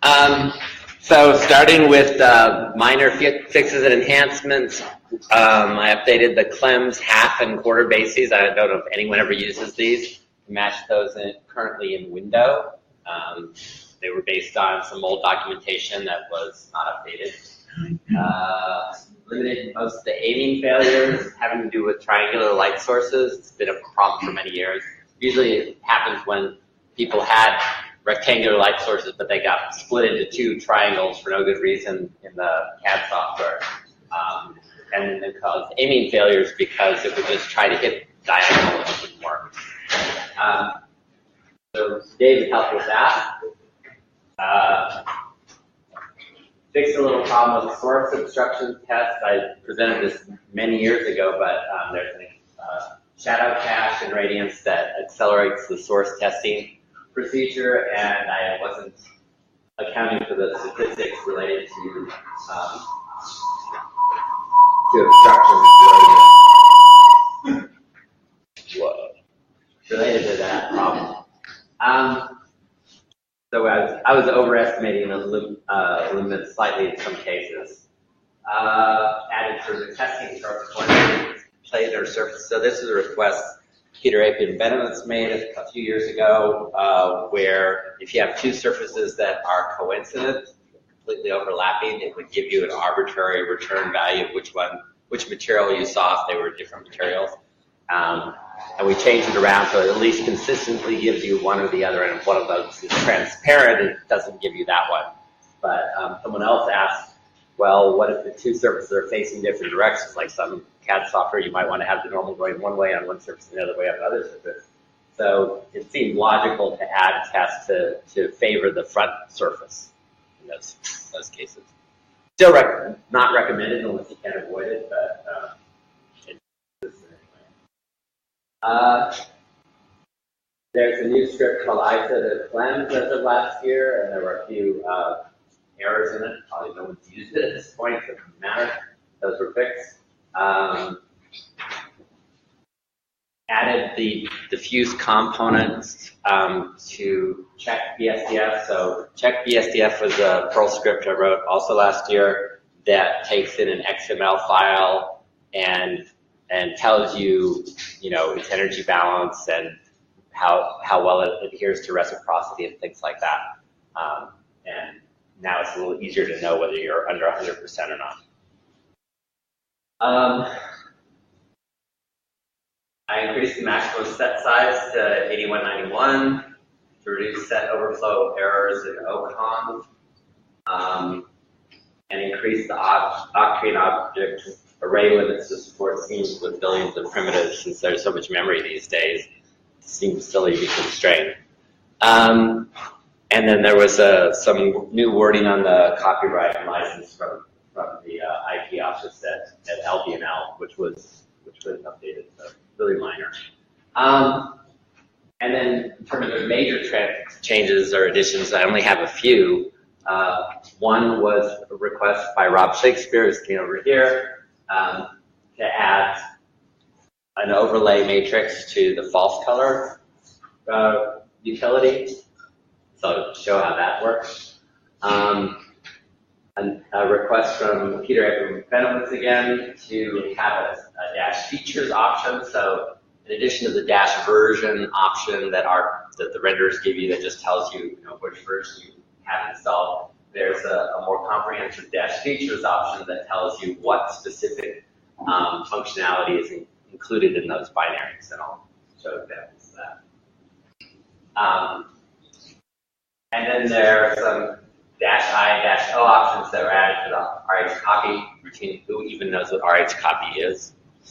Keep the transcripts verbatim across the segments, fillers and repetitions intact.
Um, so starting with uh, minor fi fixes and enhancements, um, I updated the Clems half and quarter bases. I don't know if anyone ever uses these. Match those in, currently in Window. Um, they were based on some old documentation that was not updated. Uh, limited most of the aiming failures having to do with triangular light sources. It's been a problem for many years. Usually it happens when people had rectangular light sources, but they got split into two triangles for no good reason in the C A D software. Um, and it caused aiming failures because it would just try to hit diagonal and it wouldn't work. Um, so David helped with that. Uh, fixed a little problem with source obstruction test. I presented this many years ago, but um, there's a uh, shadow cache in Radiance that accelerates the source testing procedure, and I wasn't accounting for the statistics related to um, to obstructions Whoa. related to that problem. Um, so I was, I was overestimating the lim, uh, limits slightly in some cases. Uh, added for the testing surface plate or surface. So this is a request Peter Apian Benemitz made a few years ago, uh, where if you have two surfaces that are coincident, completely overlapping, it would give you an arbitrary return value of which one, which material you saw if they were different materials. Um, and we changed it around so it at least consistently gives you one or the other, and if one of those is transparent, it doesn't give you that one. But um, someone else asked, well, what if the two surfaces are facing different directions, like some C A D software, you might want to have the normal going one way on one surface and the other way on the other surface. So it seemed logical to add a test to, to favor the front surface in those, those cases. Still rec not recommended unless you can avoid it, but uh, it anyway. Uh, there's a new script called I S A that Clems as of last year, and there were a few uh, errors in it. Probably no one's used it at this point, so it doesn't matter. Those were fixed. Um, added the diffuse components um, to check B S D F. So check B S D F was a Perl script I wrote also last year that takes in an X M L file and and tells you, you know, its energy balance and how how well it adheres to reciprocity and things like that. Um, and now it's a little easier to know whether you're under one hundred percent or not. Um, I increased the maximum set size to eighty-one ninety-one to reduce set overflow errors in O conv, um, and increase the Octane object array limits to support scenes with billions of primitives. Since there's so much memory these days, it seems silly to be constrained. Um, and then there was uh, some new wording on the copyright and license from from the uh, I P office at, at L B N L, which was which was updated, so really minor. Um, and then in terms of major changes or additions, I only have a few. Uh, one was a request by Rob Shakespeare, who's sitting over here, um, to add an overlay matrix to the false color uh, utility. So to show how that works. Um, A request from Peter Apian Benemitz again to have a, a dash features option. So in addition to the dash version option that our that the renderers give you that just tells you, you know, which version you have installed, there's a, a more comprehensive dash features option that tells you what specific um, functionality is in, included in those binaries, and I'll show examples of that. Um, and then there are some dash I and dash O options that were added to the R H copy routine. Who even knows what R H copy is?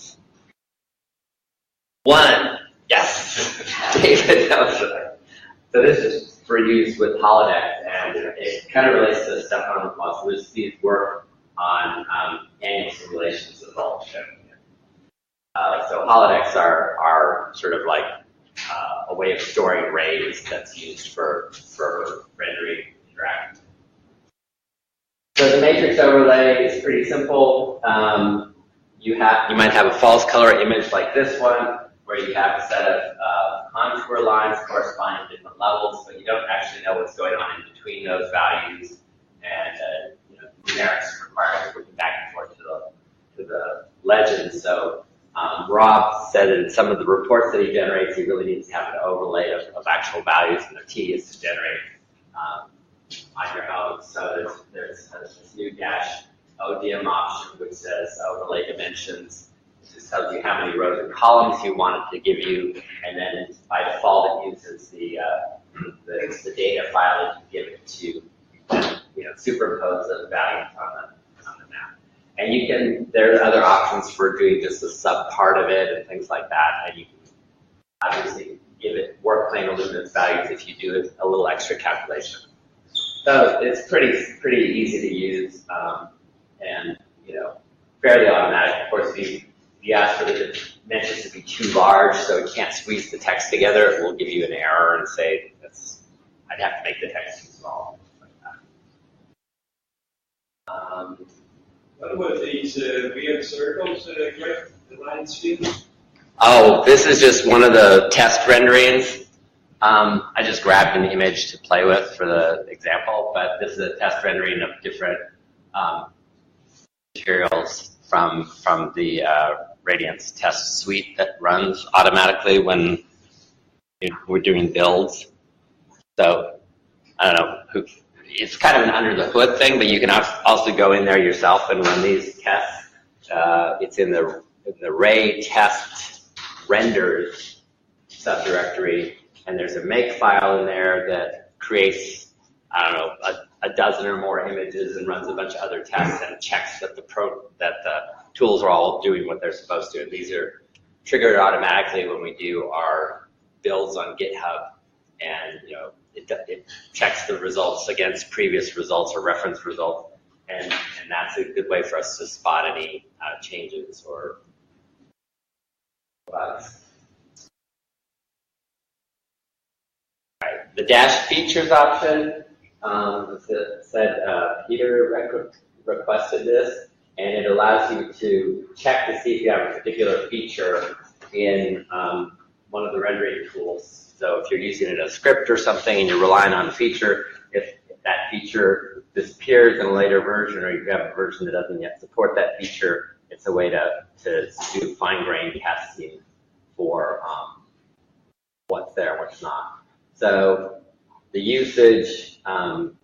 One. Yes. David knows it. So this is for use with Holodeck, and it kind of relates to Stefan Wozlowski's work on um, annual simulations of Vultr. Uh, so holodecks are, are sort of like uh, a way of storing rays that's used for, for rendering interactive. So the matrix overlay is pretty simple. Um, you have you might have a false color image like this one, where you have a set of uh, contour lines corresponding to different levels, but you don't actually know what's going on in between those values. And uh, you know, numerics require looking back and forth to the, to the legend. So um, Rob said in some of the reports that he generates, he really needs to have an overlay of, of actual values, and they're tedious to generate um, on your own. So there's, there's, there's this new dash O D M option which says overlay dimensions. It just tells you how many rows and columns you want it to give you, and then by default it uses the uh, the, the data file that you give it to, you know, superimpose those values on the on the map. And you can, there are other options for doing just a sub part of it and things like that, and you can obviously give it work plane luminance values if you do a little extra calculation. So it's pretty pretty easy to use, um, and you know, fairly automatic. Of course, if you, if you ask for the dimensions to be too large, so it can't squeeze the text together, it will give you an error and say that's, I'd have to make the text too small. Like that. Um, what about these uh, weird circles, uh, graph lines field? Oh, this is just one of the test renderings. Um, I just grabbed an image to play with for the example, but this is a test rendering of different um, materials from from the uh, Radiance test suite that runs automatically when we're doing builds. So I don't know, who, it's kind of an under the hood thing, but you can also go in there yourself and run these tests. Uh, it's in the in the Ray test renders subdirectory. And there's a make file in there that creates, I don't know, a, a dozen or more images and runs a bunch of other tests and checks that the pro, that the tools are all doing what they're supposed to. And these are triggered automatically when we do our builds on GitHub, and you know, it, it checks the results against previous results or reference results, and, and that's a good way for us to spot any uh, changes or bugs. The dash features option, um, said uh, Peter rec requested this, and it allows you to check to see if you have a particular feature in um, one of the rendering tools. So if you're using it in a script or something and you're relying on a feature, if, if that feature disappears in a later version, or you have a version that doesn't yet support that feature, it's a way to, to do fine-grained testing for um, what's there and what's not. So the usage, um,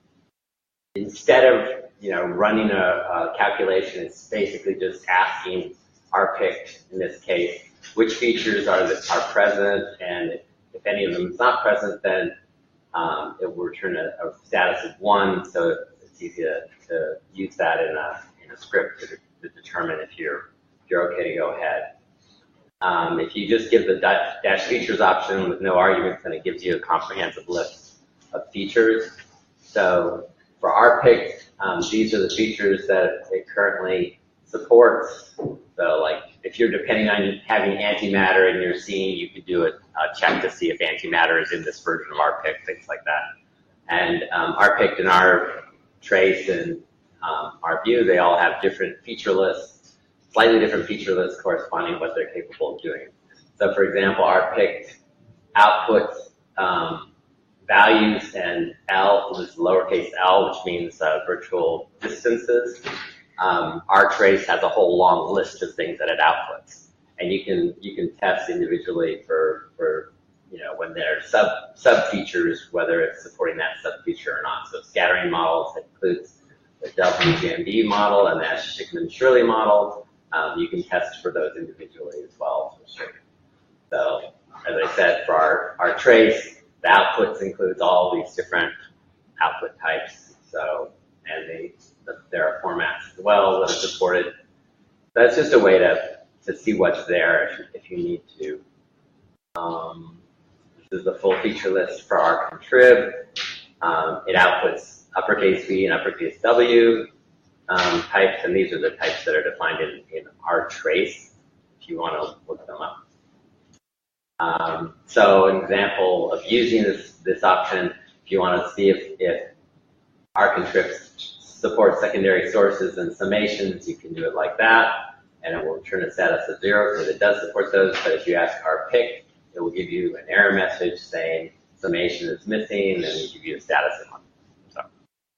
instead of you know running a, a calculation, it's basically just asking R P I C, in this case, which features are that are present, and if, if any of them is not present, then um, it will return a, a status of one. So it's easy to, to use that in a in a script to, to determine if you're if you're okay to go ahead. Um, if you just give the dash features option with no arguments, then it gives you a comprehensive list of features. So for R P I C, um, these are the features that it currently supports. So like if you're depending on having antimatter in your scene, you could do a, a check to see if antimatter is in this version of R P I C, things like that. And um, R P I C and R Trace and um, R View, they all have different feature lists. Slightly different feature lists corresponding to what they're capable of doing. So for example, R P I C outputs um, values and L, this is lowercase l, which means uh, virtual distances. Um, R Trace has a whole long list of things that it outputs. And you can you can test individually for, for you know, when they're sub sub features, whether it's supporting that sub feature or not. So scattering models, that includes the W G M B model and the Shikman-Shirley model. Um, you can test for those individually as well. So, as I said, for our, our trace, the outputs includes all these different output types. So, and they, the, there are formats as well that are supported. That's just a way to, to see what's there if, if you need to. Um, this is the full feature list for our contrib. Um, it outputs uppercase V and uppercase W. Um, types, and these are the types that are defined in, in R Trace, if you want to look them up. Um, so an example of using this, this option, if you want to see if, if rcontrib supports secondary sources and summations, you can do it like that, and it will return a status of zero because it does support those. But if you ask R P I C it will give you an error message saying summation is missing, and it'll give you a status on it. So,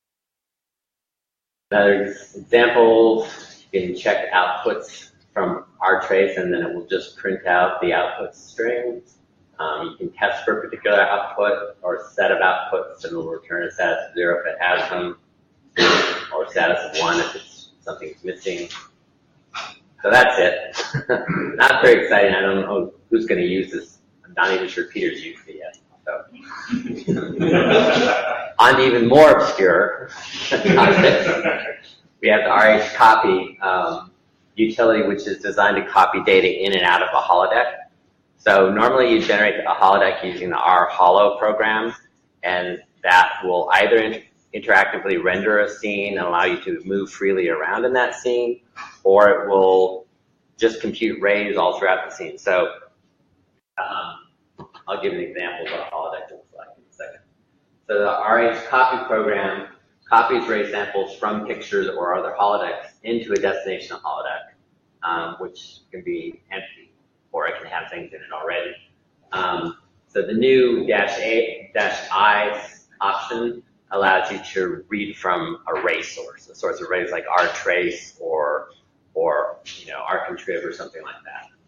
another example, you can check outputs from rtrace, and then it will just print out the output strings. Um, you can test for a particular output or a set of outputs, and it will return a status of zero if it has them, or a status of one if it's something's missing. So that's it. Not very exciting. I don't know who's going to use this. I'm not even sure Peter's used it yet. So. On to even more obscure topics, we have the R H copy um, utility, which is designed to copy data in and out of a holodeck. So normally you generate a holodeck using the R Holo program, and that will either inter interactively render a scene and allow you to move freely around in that scene, or it will just compute rays all throughout the scene. So um, I'll give an example of what a holodeck looks like in a second. So the R H copy program copies ray samples from pictures or other holodecks into a destination holodeck, um, which can be empty, or it can have things in it already. Um, so the new dash A dash I option allows you to read from a ray source, a source of rays like rtrace or or you know rcontrib or something like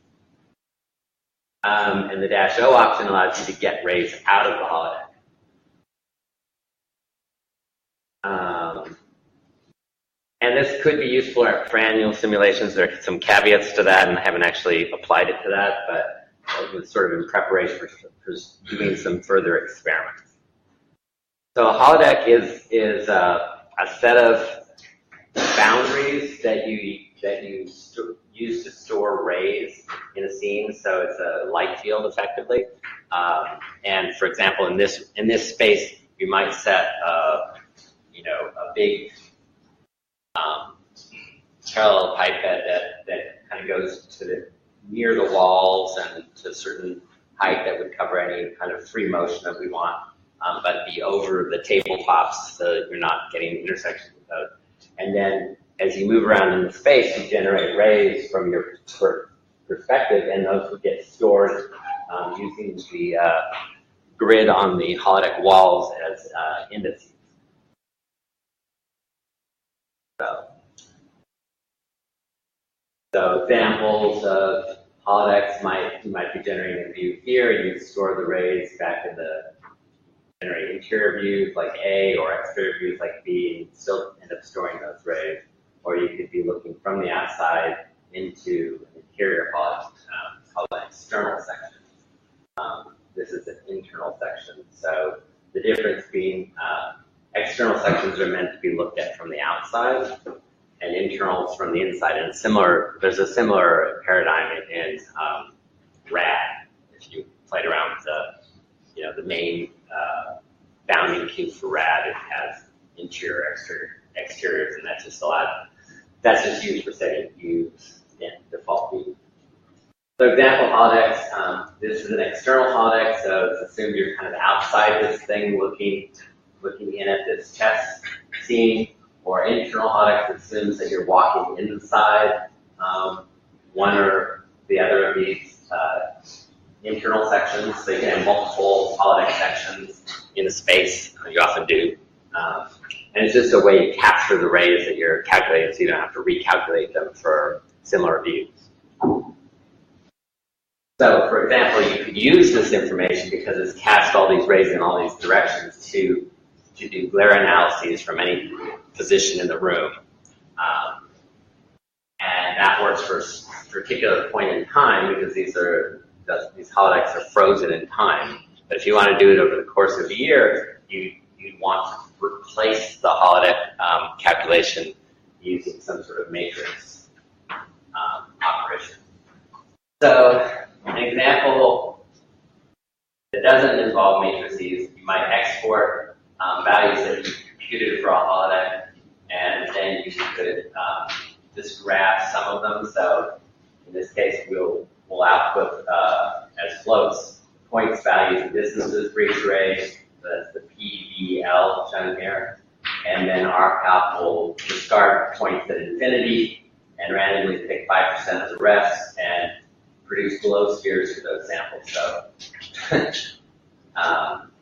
that. Um, and the dash O option allows you to get rays out of the holodeck. Um, and this could be useful for annual simulations. There are some caveats to that, and I haven't actually applied it to that, but it was sort of in preparation for, for doing some further experiments. So a holodeck is is uh, a set of boundaries that you that you use to store rays in a scene. So it's a light field, effectively. Um, and for example, in this in this space, you might set uh, you know a big um, parallel pipette that that kind of goes to the near the walls and to a certain height that would cover any kind of free motion that we want. Um, but be over the tabletops so that you're not getting intersections with those. And then as you move around in the space, you generate rays from your perspective, and those would get stored um, using the uh, grid on the holodeck walls as uh, indices. So, so examples of holodecks might you might be generating a view here, and you store the rays back in the generate interior views like A or exterior views like B, and still end up storing those rays. Or you could be looking from the outside into an interior holodeck. Um, it's called an external section. Um, this is an internal section. So the difference being uh, external sections are meant to be looked at from the outside, and internals from the inside. And similar, there's a similar paradigm in, in um, RAD. If you played around with the, you know, the main uh, bounding cube for RAD, it has interior, exterior, exteriors, and that's just allowed. That's just used for setting views in default view. So example holodecks. Um, this is an external holodeck, so it's assumed you're kind of outside this thing, looking looking in at this test scene. Or internal holodeck assumes that you're walking inside um, one or the other of these uh, internal sections. So you can have multiple holodeck sections in a space. You often do. Um, and it's just a way to capture the rays that you're calculating, so you don't have to recalculate them for similar views. So, for example, you could use this information because it's cached all these rays in all these directions to to do glare analyses from any position in the room. Um, and that works for a particular point in time because these are these holodecks are frozen in time. But if you want to do it over the course of a year, you you want to replace the holodeck um, calculation using some sort of matrix um, operation. So an example that doesn't involve matrices, you might export um, values that you computed for a holodeck, and then you could um, just graph some of them. So in this case, we'll, we'll output uh, as floats points, values, and distances for each ray. So that's the P V L shown here. And then R calc will discard points at infinity and randomly pick five percent of the rest and produce glow spheres for those samples. So um,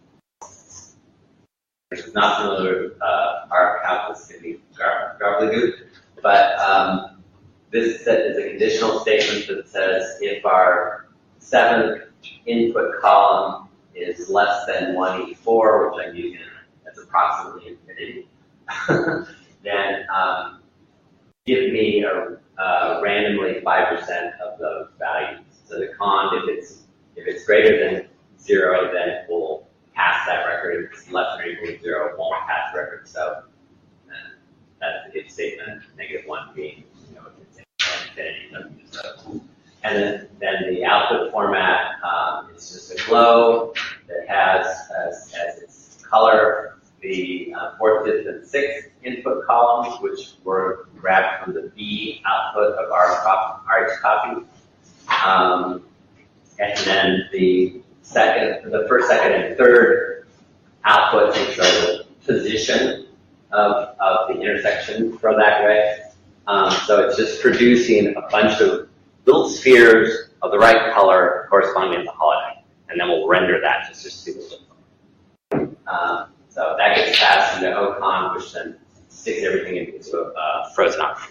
which is not familiar with uh, our calculus can be gar- gobbledygook, but um, this set is a conditional statement that says if our seventh input column is less than one eighty-four, which I'm using as approximately infinity, then um, give me a, uh, randomly five percent of those values. So the cond, if it's if it's greater than zero, then it will pass that record. If it's less than or equal to zero, it won't pass the record. So uh, that's the if statement. Negative one being, you know, if it's infinity. So, and then, then the output format um, is just a glow that has as, as its color the uh, fourth, fifth, and sixth input columns, which were grabbed from the B output of our copy, R H copy. Um, and then the second, the first, second, and third outputs, which are the position of, of the intersection from that ray. Um, so it's just producing a bunch of little spheres of the right color corresponding to the holodeck, and then we'll render that just to see what it looks like. Um, so that gets passed into O C O N, which then sticks everything into a uh, frozen object.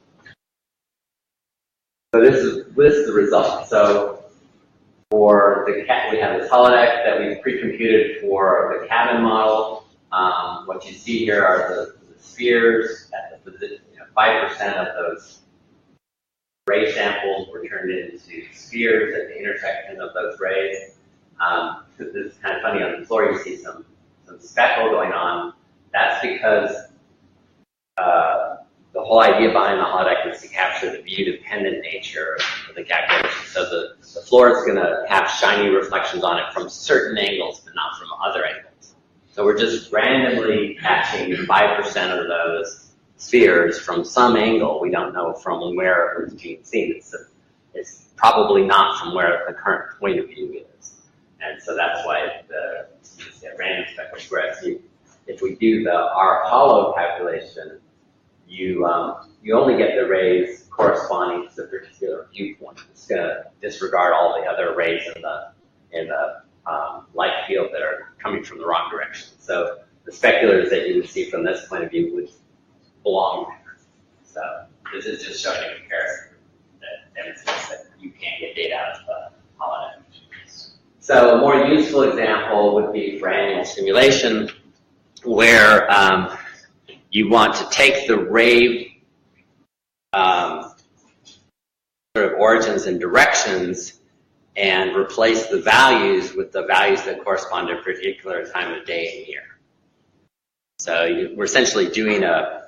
So this is this is the result. So for the cat, we have this holodeck that we pre-computed for the cabin model. Um, what you see here are the, the spheres at the position. You know, five percent of those ray samples were turned into spheres at the intersection of those rays. Um, this is kind of funny. On the floor, you see some some speckle going on. That's because uh, the whole idea behind the holodeck is to capture the view-dependent nature of the calculation. So the, the floor is going to have shiny reflections on it from certain angles, but not from other angles. So we're just randomly catching five percent of those spheres from some angle. We don't know from where it's being seen. It's, a, it's probably not from where the current point of view is. And so that's why the, the random speckles. Whereas you, if we do the R hollow calculation, you um, you only get the rays corresponding to the particular viewpoint. It's going to disregard all the other rays in the in the um, light field that are coming from the wrong direction. So the speculars that you would see from this point of view would belong there. So this is just showing a comparison that demonstrates that you can't get data out of the holodeck. So a more useful example would be for annual simulation, where um, you want to take the ray um, sort of origins and directions and replace the values with the values that correspond to a particular time of day and year. So you, we're essentially doing a,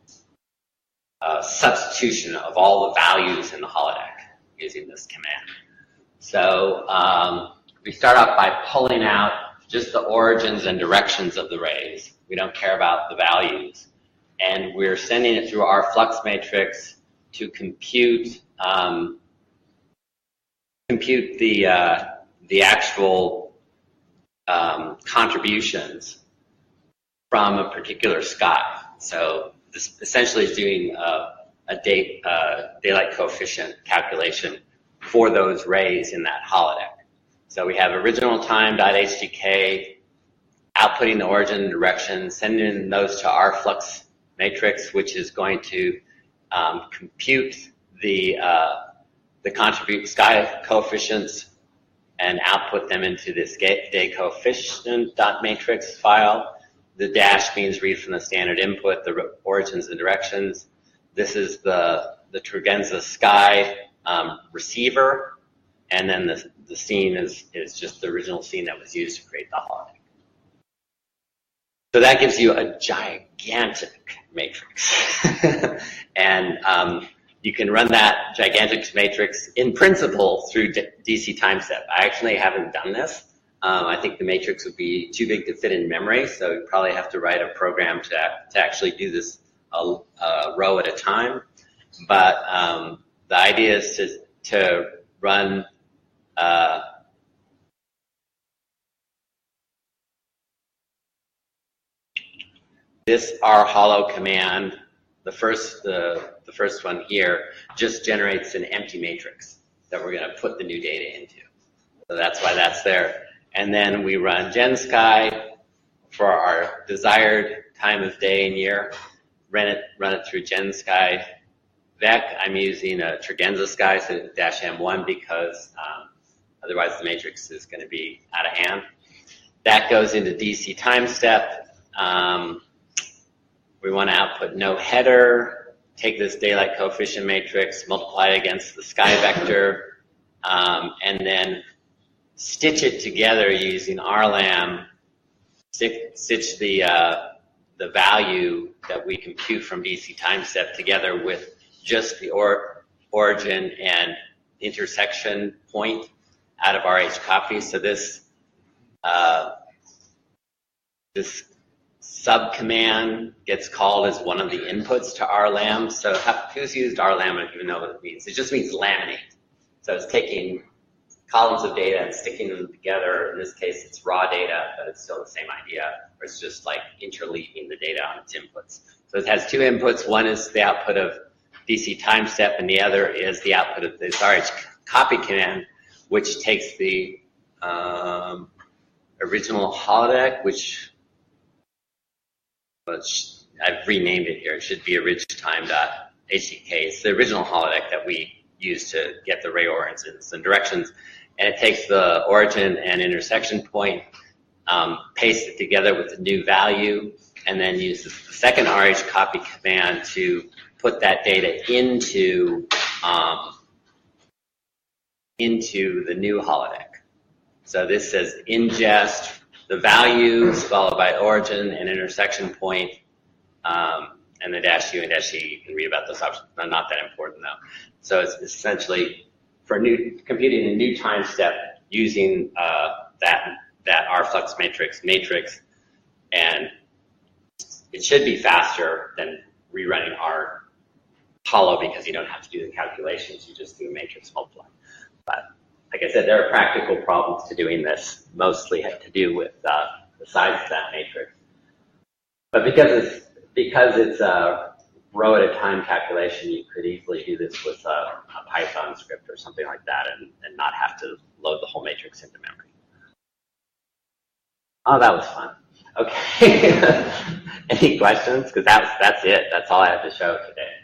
a substitution of all the values in the holodeck using this command. So um, we start off by pulling out just the origins and directions of the rays. We don't care about the values. And we're sending it through our flux matrix to compute um, compute the uh, the actual um, contributions from a particular sky. So this essentially is doing a, a day, uh, daylight coefficient calculation for those rays in that holodeck. So we have original time.hdk outputting the origin and direction, sending those to our flux matrix, which is going to um, compute the uh, the contribute sky coefficients and output them into this day coefficient dot matrix file. The dash means read from the standard input, the origins and directions. This is the the Tregenza sky um, receiver, and then the the scene is is just the original scene that was used to create the holodeck. So that gives you a gigantic matrix. And um, you can run that gigantic matrix in principle through D C time step. I actually haven't done this. Um, I think the matrix would be too big to fit in memory, so you probably have to write a program to, to actually do this a, a row at a time. But um, the idea is to, to run uh, this R hollow command, the first the, the first one here, just generates an empty matrix that we're going to put the new data into. So that's why that's there. And then we run GenSky for our desired time of day and year. Run it, run it through GenSky Vec. I'm using a Tregenza Sky, so dash M one, because um, otherwise the matrix is going to be out of hand. That goes into D C time step. Um, we want to output no header, take this daylight coefficient matrix, multiply it against the sky vector, um, and then stitch it together using R LAM, stick, stitch the, uh, the value that we compute from D C time step together with just the or, origin and intersection point out of R H copy. So this uh, this subcommand gets called as one of the inputs to R LAM. So who's used R LAM? I don't even know what it means. It just means laminate. So it's taking columns of data and sticking them together. In this case, it's raw data, but it's still the same idea. Or it's just like interleaving the data on its inputs. So it has two inputs. One is the output of D C time step, and the other is the output of this R H copy command, which takes the um, original holodeck, which, which I've renamed it here. It should be orig_time.hdk. It's the original holodeck that we use to get the ray origins and directions, and it takes the origin and intersection point, um, pastes it together with the new value, and then uses the second R H copy command to put that data into um, into the new holodeck. So this says ingest the values followed by origin and intersection point, um, and the dash U and dash E. You can read about those options. They're not that important though. So it's essentially for new computing a new time step using uh, that that R flux matrix matrix, and it should be faster than rerunning R hollow because you don't have to do the calculations. You just do a matrix multiply. But like I said, there are practical problems to doing this, mostly have to do with uh, the size of that matrix. But because it's because it's a row at a time calculation, you could easily do this with a, a Python script or something like that, and, and not have to load the whole matrix into memory. Oh, that was fun. Okay. Any questions? Because that's that's it. That's all I have to show today.